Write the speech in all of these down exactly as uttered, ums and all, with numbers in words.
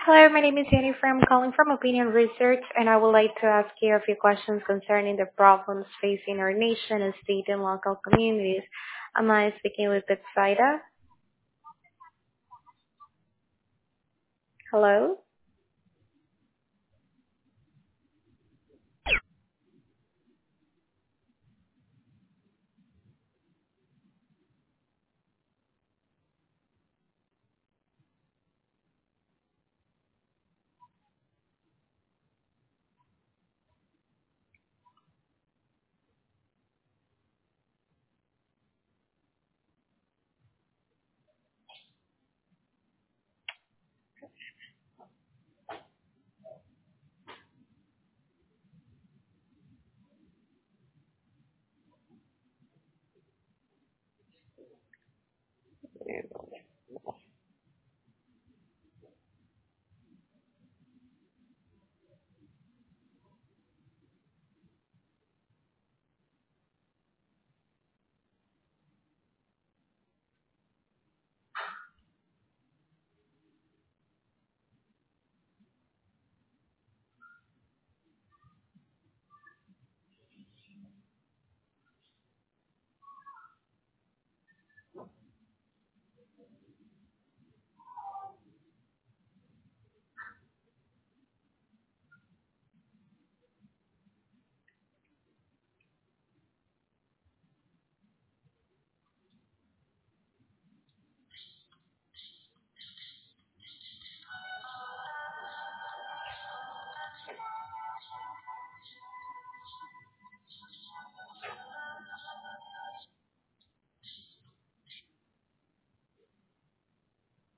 Hello, my name is Jennifer. I'm calling from Opinion Research, and I would like to ask you a few questions concerning the problems facing our nation and state and local communities. Am I speaking with Betsaida? Hello?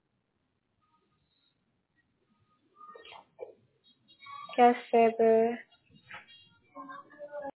Yes, Saber.